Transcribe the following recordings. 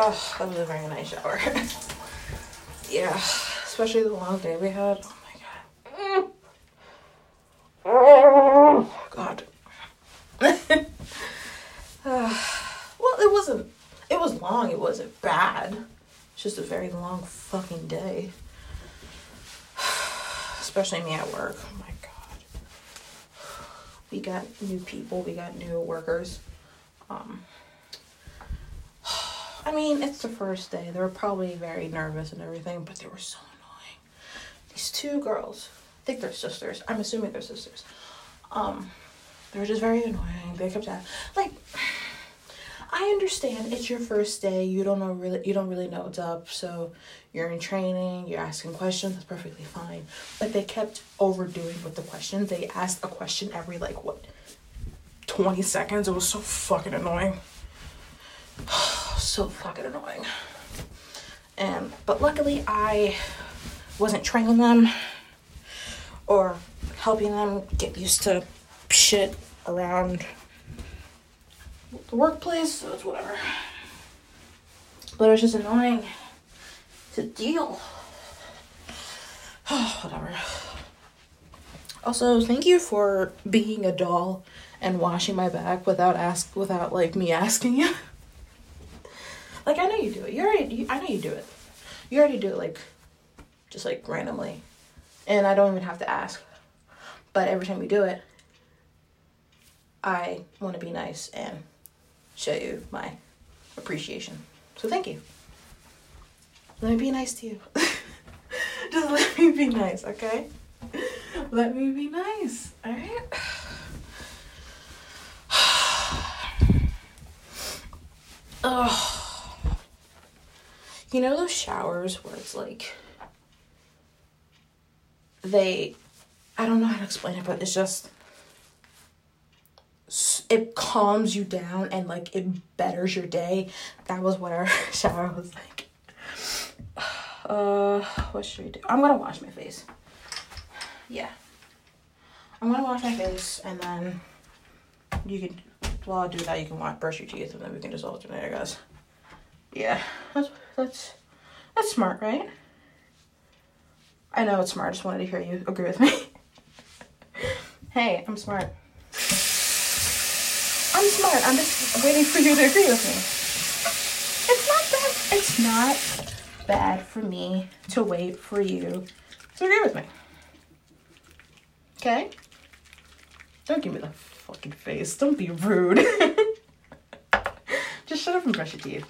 Oh, that was a very nice shower. Yeah, especially the long day we had. Oh my god. God. Well, it was long, it wasn't bad. It's just a very long fucking day. Especially me at work. Oh my god. We got new people, we got new workers. I mean, it's the first day. They were probably very nervous and everything, but they were so annoying. These two girls, I think they're sisters. I'm assuming they're sisters. They were just very annoying. They kept at, like, I understand it's your first day. You don't really know what's up. So you're in training. You're asking questions. That's perfectly fine. But they kept overdoing with the questions. They asked a question every 20 seconds. It was so fucking annoying. So fucking annoying. But luckily I wasn't training them or helping them get used to shit around the workplace, so it's whatever. But it was just annoying to deal. Whatever. Also, thank you for being a doll and washing my back without me asking you. Like, I know you do it. I know you do it. You already do it, just randomly. And I don't even have to ask. But every time you do it, I want to be nice and show you my appreciation. So thank you. Let me be nice to you. Just let me be nice, okay? Let me be nice, alright? Oh. You know those showers where it's I don't know how to explain it, but it's just, it calms you down and it betters your day. That was what our shower was like. What should we do? I'm gonna wash my face. Yeah. I'm gonna wash my face and then while I do that, you can brush your teeth and then we can just alternate, I guess. Yeah, that's smart, right? I know it's smart. I just wanted to hear you agree with me. Hey, I'm smart. I'm smart. I'm just waiting for you to agree with me. It's not bad for me to wait for you to agree with me. Okay? Don't give me the fucking face. Don't be rude. Just shut up and brush your teeth.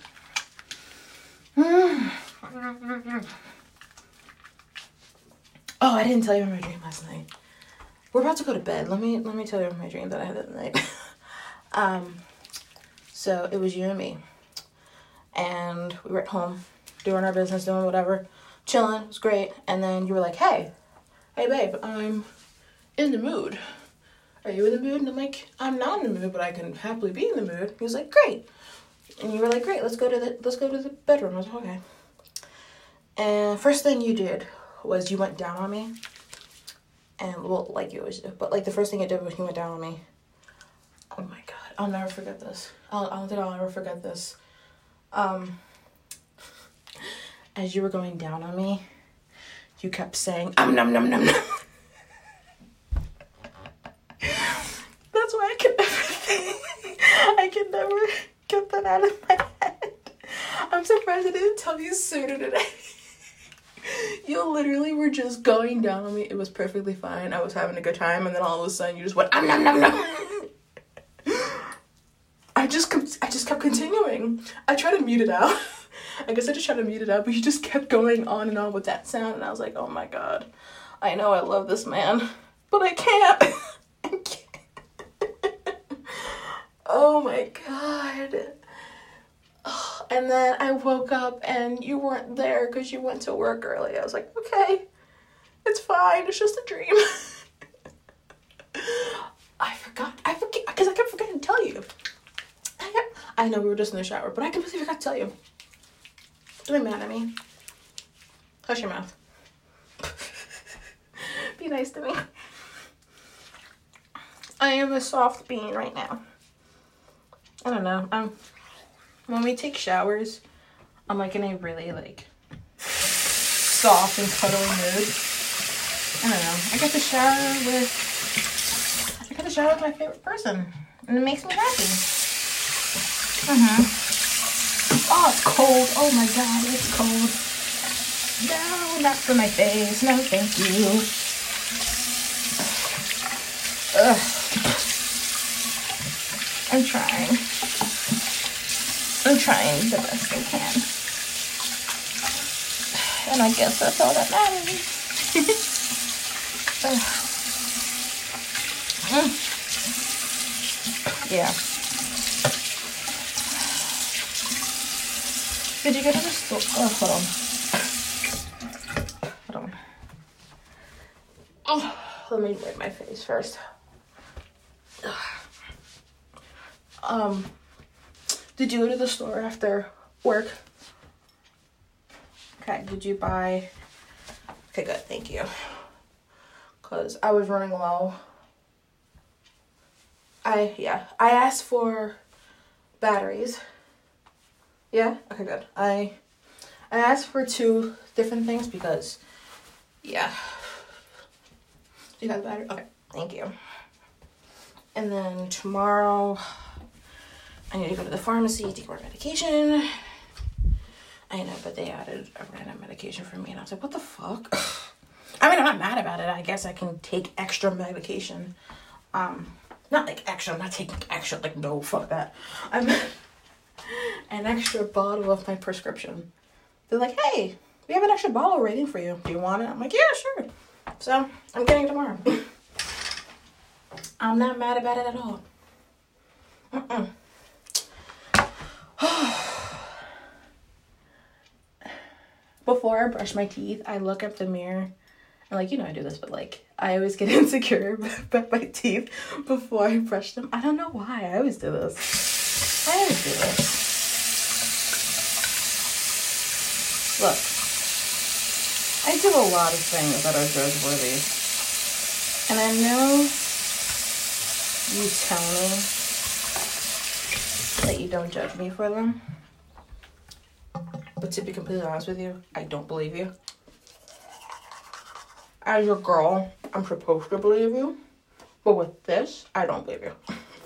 Oh, I didn't tell you my dream last night. We're about to go to bed. Let me tell you my dream that I had that night. So it was you and me. And we were at home, doing our business, doing whatever, chilling. It was great. And then you were like, hey babe, I'm in the mood. Are you in the mood? And I'm like, I'm not in the mood, but I can happily be in the mood. He was like, great. And you were like, great, let's go to the bedroom. I was like, okay. And first thing you did was you went down on me. And, well, like you always do. But, the first thing you did was you went down on me. Oh, my God. I'll never forget this. I don't think I'll ever forget this. As you were going down on me, you kept saying, nom, nom, nom, nom. That's why I could never get that out of my head. I'm surprised I didn't tell you sooner today. You literally were just going down on me. It was perfectly fine. I was having a good time, and then all of a sudden you just went, nom, nom, nom. I just kept continuing. I tried to mute it out. I guess I just tried to mute it out, but you just kept going on and on with that sound, and I was like, oh my God. I know I love this man, but I can't. I can't. Oh my God. And then I woke up and you weren't there because you went to work early. I was like, okay, it's fine. It's just a dream. I forget, because I kept forgetting to tell you. I know we were just in the shower, but I completely forgot to tell you. Don't be mad at me. Hush your mouth. Be nice to me. I am a soft bean right now. I don't know. When we take showers, I'm like in a really like soft and cuddly mood. I don't know. I get to shower with my favorite person, and it makes me happy. Oh, it's cold. Oh my god, it's cold. No, not for my face. No, thank you. Ugh. I'm trying the best I can. And I guess that's all that matters. Yeah. Did you go to the store? Oh, hold on. Oh, let me wipe my face first. Did you go to the store after work? Okay, did you buy... Okay, good, thank you. Because I was running low. I asked for batteries. Yeah? Okay, good. I asked for 2 different things because, yeah. You got the battery? Okay, thank you. And then tomorrow, I need to go to the pharmacy to get more medication. I know, but they added a random medication for me, and I was like, what the fuck? I mean, I'm not mad about it. I guess I can take extra medication. Not like extra, I'm not taking extra, like, no, fuck that. I'm an extra bottle of my prescription. They're like, hey, we have an extra bottle waiting for you. Do you want it? I'm like, yeah, sure. So, I'm getting it tomorrow. I'm not mad about it at all. Before I brush my teeth, I look up the mirror. And, like, you know I do this, but, like, I always get insecure about my teeth before I brush them. I don't know why. I always do this. Look. I do a lot of things that are judge-worthy. And I know you tell me that you don't judge me for them. But to be completely honest with you, I don't believe you. As your girl, I'm supposed to believe you. But with this, I don't believe you.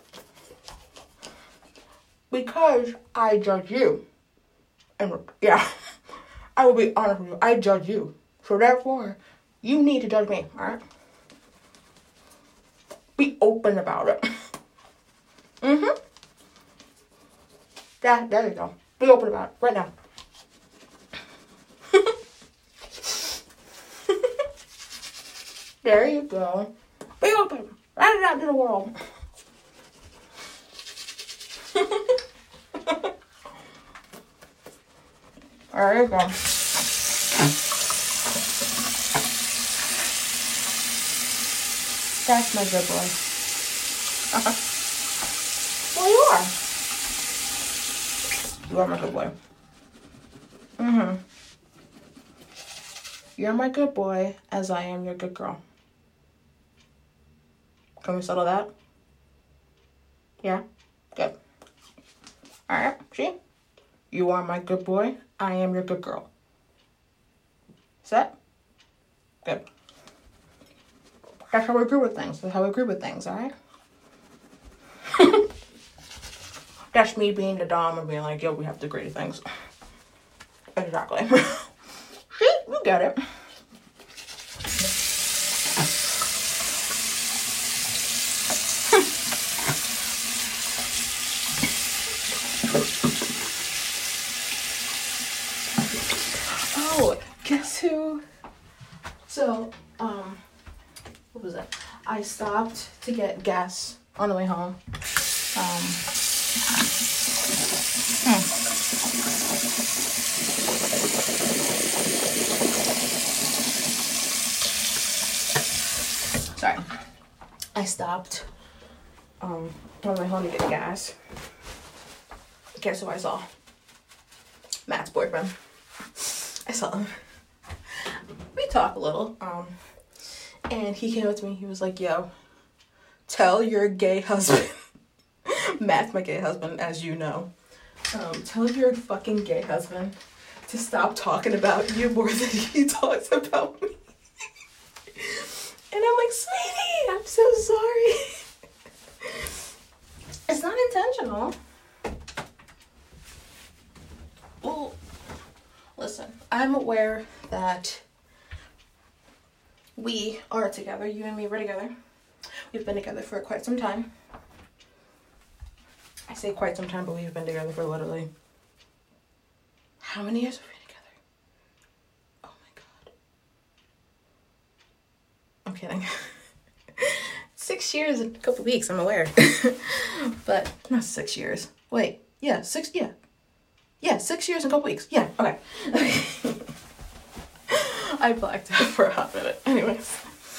Because I judge you. And yeah, I will be honest with you. I judge you. So therefore, you need to judge me, alright? Be open about it. Yeah, there you go. Be open about it right now. There you go. Be open. Let it out to the world. There you go. That's my good boy. Well, you are. You are my good boy. You're my good boy as I am your good girl. Can we settle that? Yeah? Good. Alright, see? You are my good boy. I am your good girl. Set? Good. That's how we agree with things. That's how we agree with things, alright? That's me being the dom and being like, yo, we have to agree to things. Exactly. See? You get it. Oh, guess who? So, what was it? I stopped to get gas on the way home. Sorry. I stopped on the way home to get gas. Guess who I saw? Matt's boyfriend. I saw him. We talked a little. And he came up to me. He was like, yo, tell your gay husband. Matt's my gay husband, as you know. Tell your fucking gay husband to stop talking about you more than he talks about me. And I'm like, sweetie, I'm so sorry. It's not intentional. Well, listen, I'm aware that we are together. You and me, we're together. We've been together for quite some time. I say quite some time, but we've been together for literally... How many years have we been together? Oh my God. I'm kidding. 6 years and a couple weeks, I'm aware. But not 6 years. Wait, yeah, 6 years and a couple weeks. Yeah, okay. I blacked out for a hot minute. Anyways.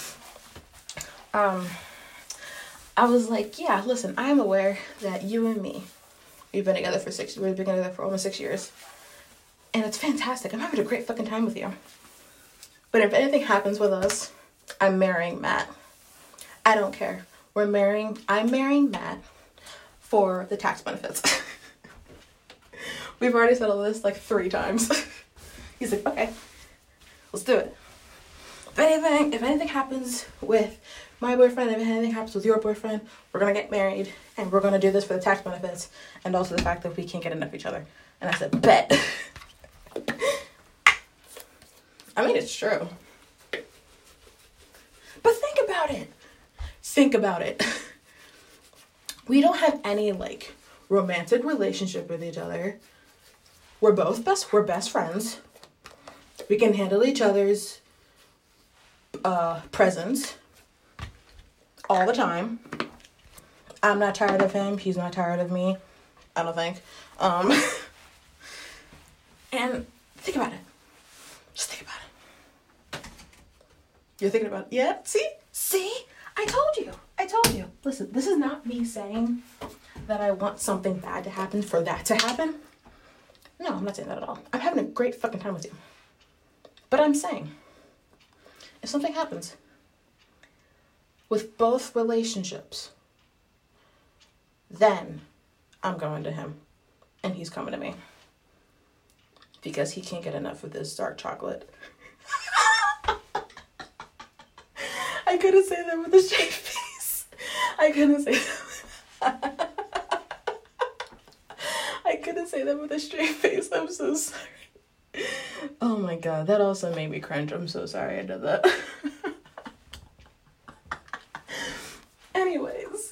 I was like, yeah, listen, I am aware that you and me, we've been together for almost 6 years. And it's fantastic. I'm having a great fucking time with you. But if anything happens with us, I'm marrying Matt. I don't care. I'm marrying Matt for the tax benefits. We've already settled this like 3 times. He's like, okay, let's do it. If anything happens with my boyfriend, if anything happens with your boyfriend, we're gonna get married and we're gonna do this for the tax benefits and also the fact that we can't get enough of each other. And I said, bet. I mean, it's true. But think about it. We don't have any like romantic relationship with each other. We're best friends. We can handle each other's presence all the time. I'm not tired of him. He's not tired of me. I don't think. And think about it. Just think about it. You're thinking about it? Yeah? See? I told you. Listen, this is not me saying that I want something bad to happen for that to happen. No, I'm not saying that at all. I'm having a great fucking time with you. But I'm saying, if something happens with both relationships, then I'm going to him and he's coming to me. Because he can't get enough of this dark chocolate. I couldn't say that with a straight face. I couldn't say that with a straight face. I'm so sorry. Oh my God, that also made me cringe. I'm so sorry I did that. Anyways,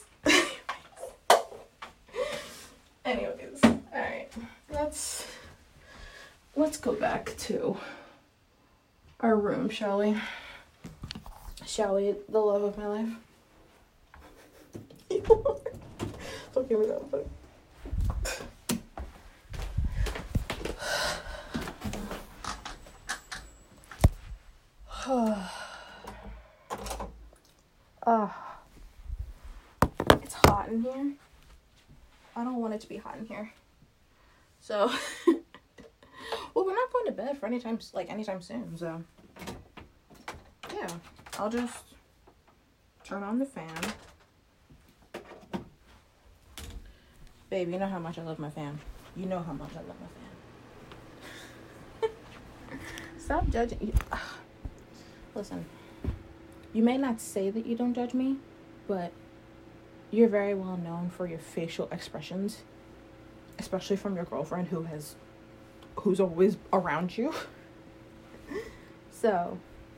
all right. Let's go back to our room, shall we? Shall we? The love of my life. Don't give me that look. It's hot in here. I don't want it to be hot in here. So, well, we're not going to bed for anytime soon, so yeah, I'll just turn on the fan. Babe, you know how much I love my fan. You know how much I love my fan. Stop judging. Listen, you may not say that you don't judge me, but you're very well known for your facial expressions, especially from your girlfriend who's always around you. So,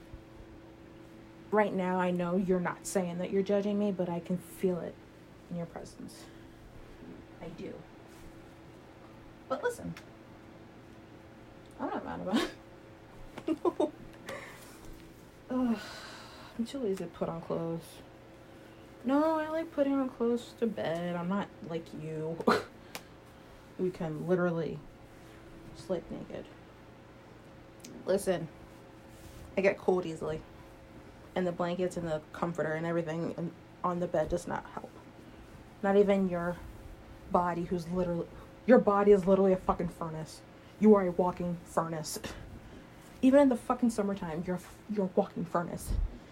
right now I know you're not saying that you're judging me, but I can feel it in your presence. I do. But listen, I'm not mad about it. Ugh, I'm too lazy to put on clothes. No, I like putting on clothes to bed. I'm not like you. We can literally sleep naked. Listen, I get cold easily. And the blankets and the comforter and everything on the bed does not help. Not even your body your body is literally a fucking furnace. You are a walking furnace. Even in the fucking summertime, you're a walking furnace.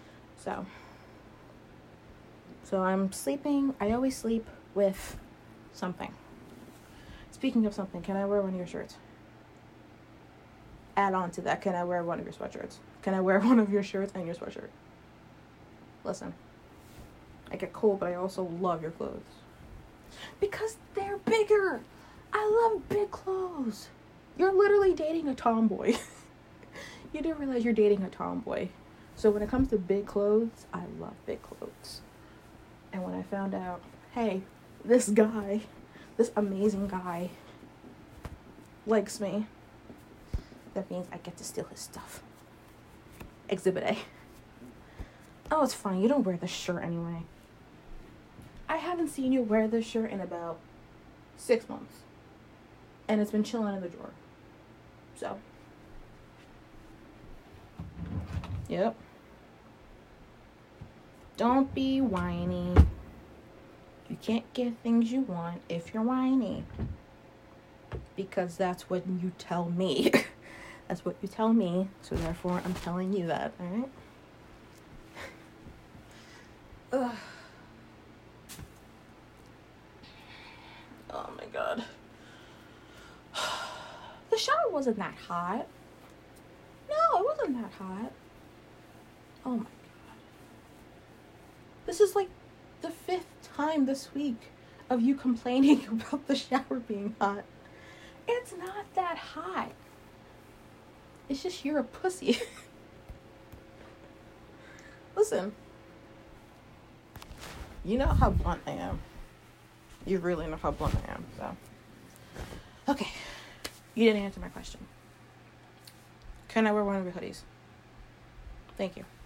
So I'm sleeping. I always sleep with something. Speaking of something, can I wear one of your shirts? add on to that, can I wear one of your sweatshirts? Can I wear one of your shirts and your sweatshirt? Listen, I get cold, but I also love your clothes. Because they're bigger. I love big clothes. You're literally dating a tomboy. You didn't realize you're dating a tomboy. So when it comes to big clothes, I love big clothes. And when I found out, hey, this guy, this amazing guy, likes me, that means I get to steal his stuff. Exhibit A. Oh, it's fine. You don't wear this shirt anyway. I haven't seen you wear this shirt in about 6 months. And it's been chilling in the drawer. So. Yep. Don't be whiny. You can't get things you want if you're whiny. Because that's what you tell me. That's what you tell me. So therefore, I'm telling you that, alright? Ugh. Oh my god. The shower wasn't that hot. No, it wasn't that hot. Oh my god. This is like the 5th time this week of you complaining about the shower being hot. It's not that hot. It's just you're a pussy. Listen. You know how blunt I am. You really know how blunt I am, so. Okay. You didn't answer my question. Can I wear one of your hoodies? Thank you.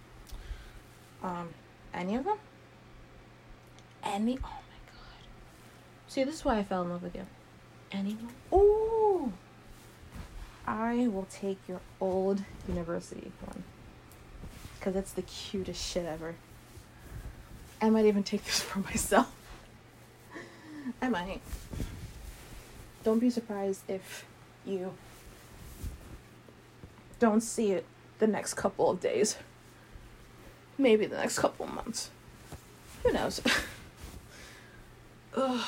Any of them? Any? Oh my god. See, this is why I fell in love with you. Anyone? Ooh! I will take your old university one. Because it's the cutest shit ever. I might even take this for myself. I might. Don't be surprised if you don't see it the next couple of days. Maybe the next couple of months. Who knows? Ugh.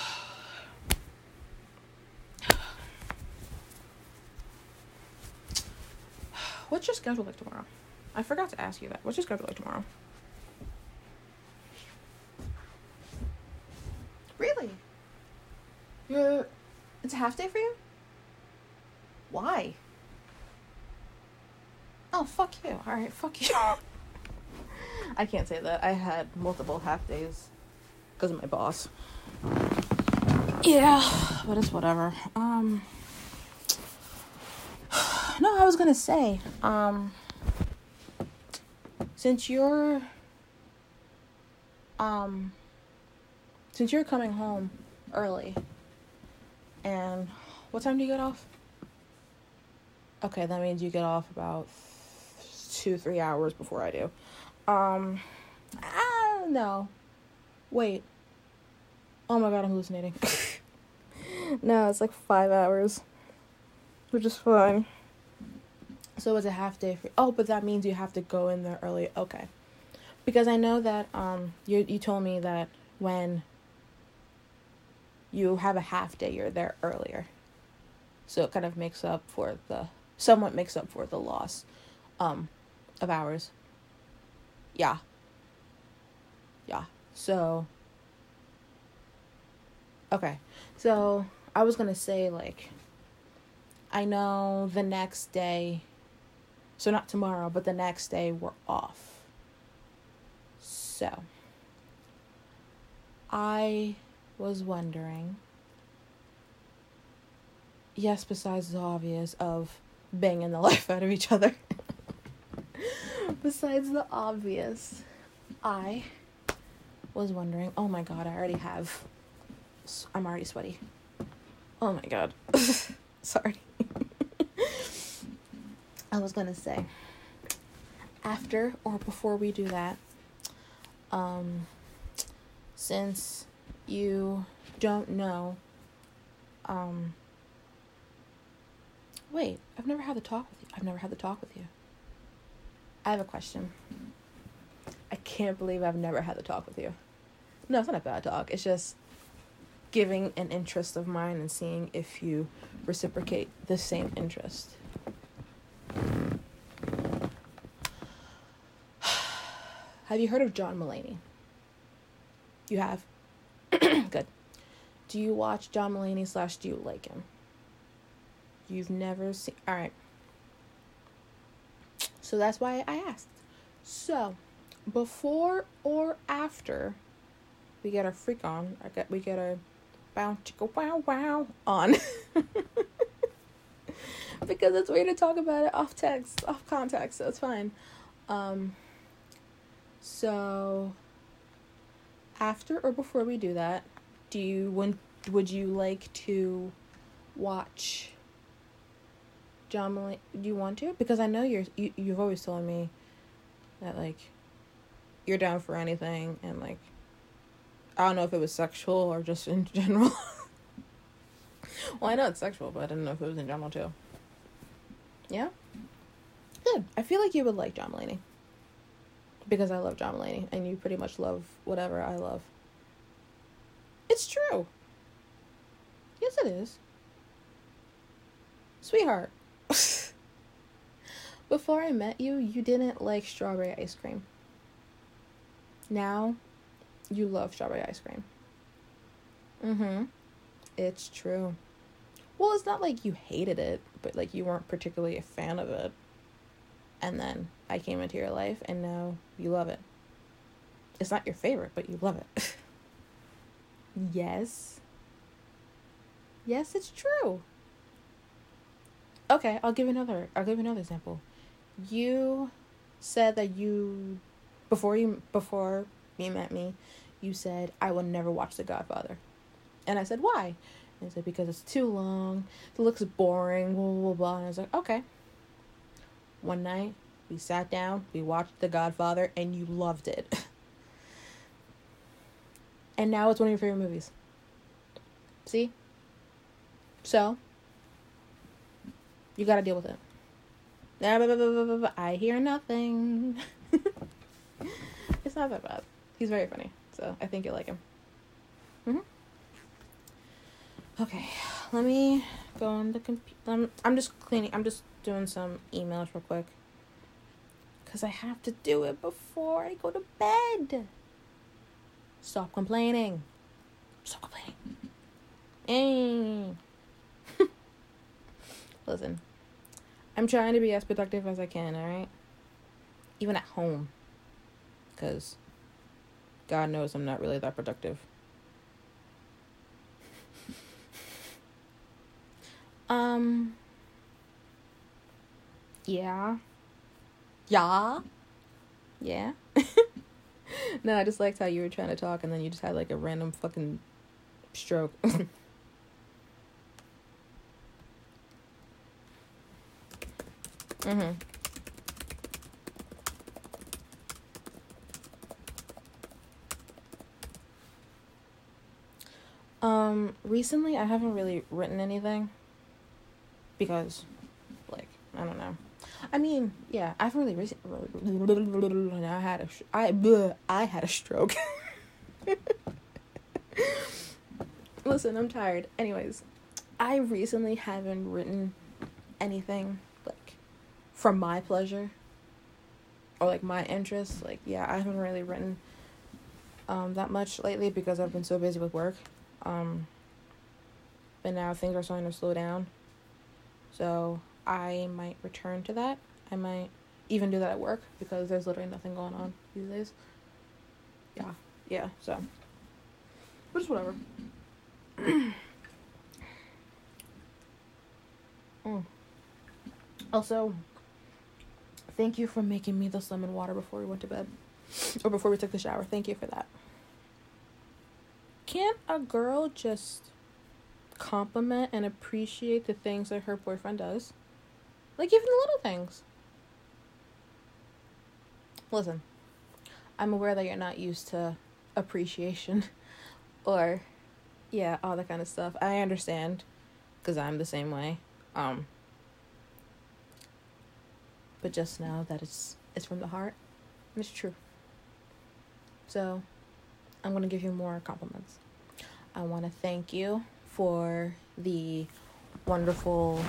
What's your schedule like tomorrow? I forgot to ask you that. What's your schedule like tomorrow? Really? It's a half day for you? Why? Oh, fuck you. Alright, fuck you. I can't say that. I had multiple half days because of my boss. Yeah, but it's whatever. No, I was gonna say, since you're coming home early, and what time do you get off? Okay, that means you get off about 2-3 hours before I do. No. Wait. Oh my god, I'm hallucinating. No, it's like 5 hours, which is fine. So it's a half day for. Oh, but that means you have to go in there early. Okay, because I know that you told me that when you have a half day, you're there earlier. So it kind of somewhat makes up for the loss, of hours. Yeah. So. Okay, so I was gonna say, like, I know the next day, so not tomorrow, but the next day we're off. So, I was wondering, yes, besides the obvious of banging the life out of each other, besides the obvious, I was wondering, oh my god, I'm already sweaty. Oh my god. Sorry. I was gonna say, after or before we do that, since you don't know, wait, I've never had the talk with you. I have a question. I can't believe I've never had the talk with you. No, it's not a bad talk. It's just giving an interest of mine and seeing if you reciprocate the same interest. Have you heard of John Mulaney? You have? Good. Do you watch John Mulaney / do you like him? You've never seen... Alright. So that's why I asked. So, before or after we get our freak on, we get our bow chicka wow wow on. Because it's weird to talk about it off context, so it's fine. So after or before we do that, would you like to watch John Mulaney? Do you want to? Because I know you've always told me that, like, you're down for anything, and, like, I don't know if it was sexual or just in general. Well, I know it's sexual, but I didn't know if it was in general too. Yeah? Good. I feel like you would like John Mulaney. Because I love John Mulaney, and you pretty much love whatever I love. It's true. Yes, it is. Sweetheart. Before I met you, you didn't like strawberry ice cream. Now, you love strawberry ice cream. Mm-hmm. It's true. Well, it's not like you hated it, but, like, you weren't particularly a fan of it. And then I came into your life, and now you love it. It's not your favorite, but you love it. Yes. Yes, it's true. Okay, I'll give you another example. You said that before you met me, you said, I will never watch The Godfather. And I said, why? And I said, because it's too long, it looks boring, blah, blah, blah. And I was like, okay. One night, we sat down, we watched The Godfather, and you loved it. And now it's one of your favorite movies. See? So, you gotta deal with it. I hear nothing. It's not that bad. He's very funny, so I think you'll like him. Okay, let me go on the computer. I'm just doing some emails real quick. Because I have to do it before I go to bed. Stop complaining. Hey. Listen, I'm trying to be as productive as I can, alright? Even at home. Because God knows I'm not really that productive. Yeah. No, I just liked how you were trying to talk and then you just had, like, a random fucking stroke. Recently I haven't really written anything because, like, I don't know. I mean, yeah, I haven't really I had a stroke. Listen, I'm tired. Anyways, I recently haven't written anything, like, for my pleasure or, like, my interests. Like, yeah, I haven't really written that much lately because I've been so busy with work. But now things are starting to slow down. So I might return to that. I might even do that at work because there's literally nothing going on these days. Yeah, so. But just whatever. Also, thank you for making me this lemon water before we went to bed. Or before we took the shower. Thank you for that. Can't a girl just compliment and appreciate the things that her boyfriend does? Like, even the little things. Listen, I'm aware that you're not used to appreciation or, yeah, all that kind of stuff. I understand, because I'm the same way. But just know that it's from the heart, and it's true. So, I'm going to give you more compliments. I want to thank you for the wonderful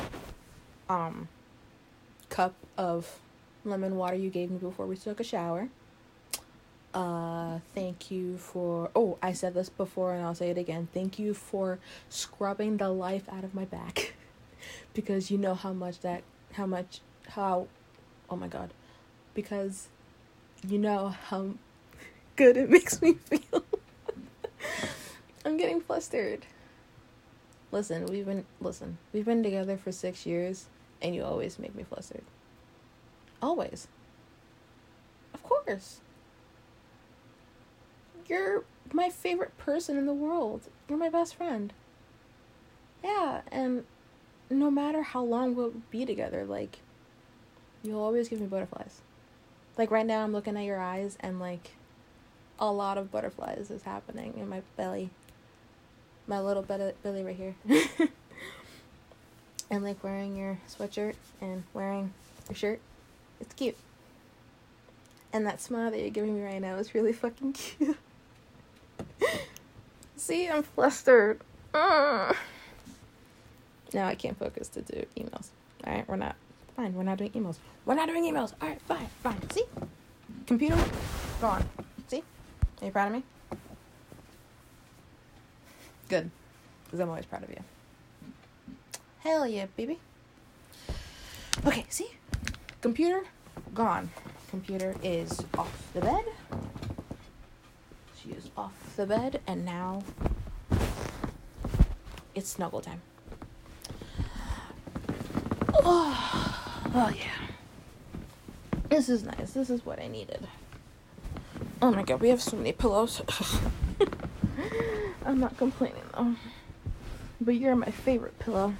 cup of lemon water you gave me before we took a shower. Thank you for, I said this before and I'll say it again. Thank you for scrubbing the life out of my back. Because you know how, oh my god. Because you know how good it makes me feel. I'm getting flustered. Listen, we've been together for 6 years and you always make me flustered. Always. Of course. You're my favorite person in the world. You're my best friend. Yeah, and no matter how long we'll be together, like, you'll always give me butterflies. Like, right now I'm looking at your eyes and, like, a lot of butterflies is happening in my belly. My little belly right here. And, like, wearing your sweatshirt and wearing your shirt. It's cute. And that smile that you're giving me right now is really fucking cute. See, I'm flustered. Now I can't focus to do emails. Alright, we're not doing emails. Alright, fine. See? Computer, go on. See? Are you proud of me? Good. Because I'm always proud of you. Hell yeah, baby. Okay, see? Computer, gone. Computer is off the bed. She is off the bed, and now it's snuggle time. Oh yeah. This is nice. This is what I needed. Oh my god, we have so many pillows. I'm not complaining though. But you're my favorite pillow.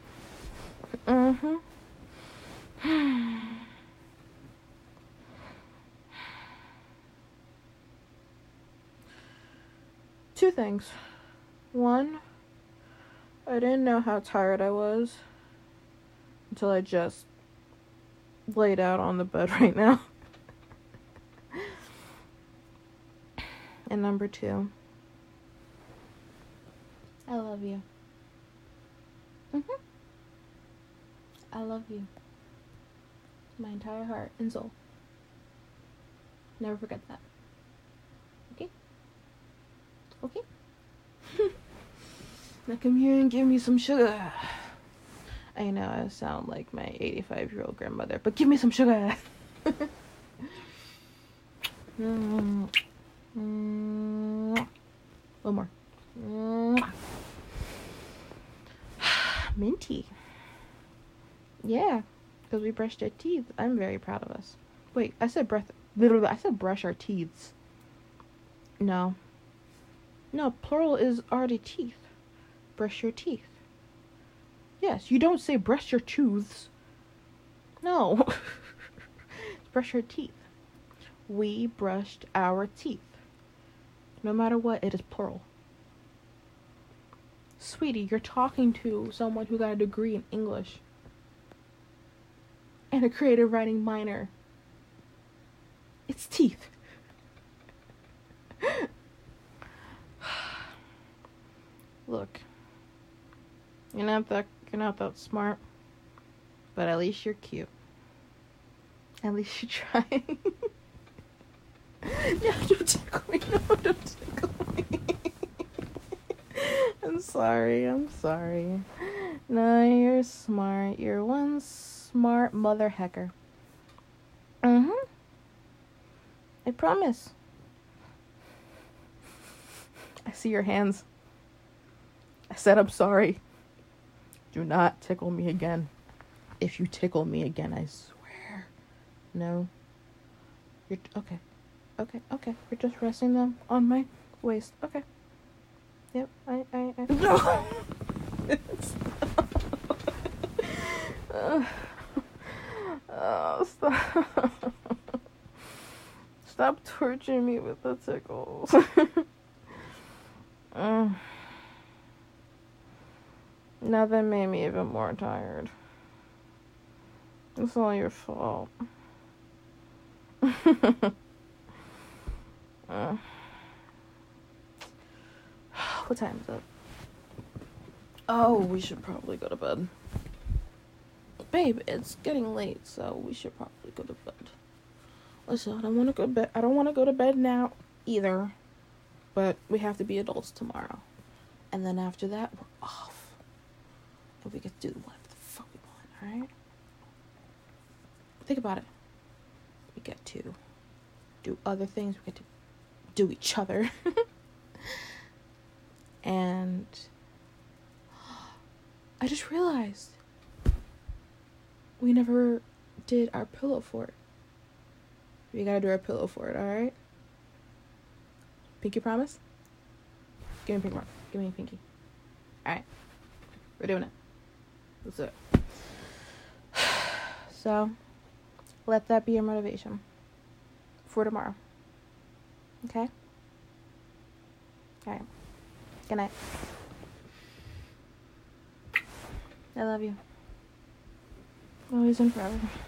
Two things. One, I didn't know how tired I was until I just laid out on the bed right now. And number two, I love you. I love you. My entire heart and soul. Never forget that. Okay? Okay? Now come here and give me some sugar. I know I sound like my 85-year-old grandmother, but give me some sugar. One more. Minty. Yeah, because we brushed our teeth. I'm very proud of us. Wait, I said brush our teeth. No, plural is already teeth. Brush your teeth. Yes, you don't say brush your tooths. No. Brush your teeth. We brushed our teeth. No matter what, it is plural. Sweetie, you're talking to someone who got a degree in English. And a creative writing minor. It's teeth. Look. You're not that smart. But at least you're cute. At least you're trying. No, don't tickle me. No, don't tickle me. I'm sorry. No, you're smart. You're one smart mother hecker. I promise. I see your hands. I said I'm sorry. Do not tickle me again. If you tickle me again, I swear. No. You're okay. You're just resting them on my waist. Okay. Yep. I No. Stop. Stop torturing me with the tickles. Now that made me even more tired. It's all your fault. What time is it? Oh, we should probably go to bed. Babe, it's getting late, so we should probably go to bed. Listen, I don't want to go to bed. I don't want to go to bed now either. But we have to be adults tomorrow. And then after that, we're off. And we get to do whatever the fuck we want, alright? Think about it. We get to do other things. We get to do each other. And I just realized we never did our pillow fort. We gotta do our pillow fort, alright? Pinky promise? Give me a pinky mark. Give me a pinky. Alright. We're doing it. Let's do it. So, let that be your motivation for tomorrow. Okay? Alright. Good night. I love you. Always and forever.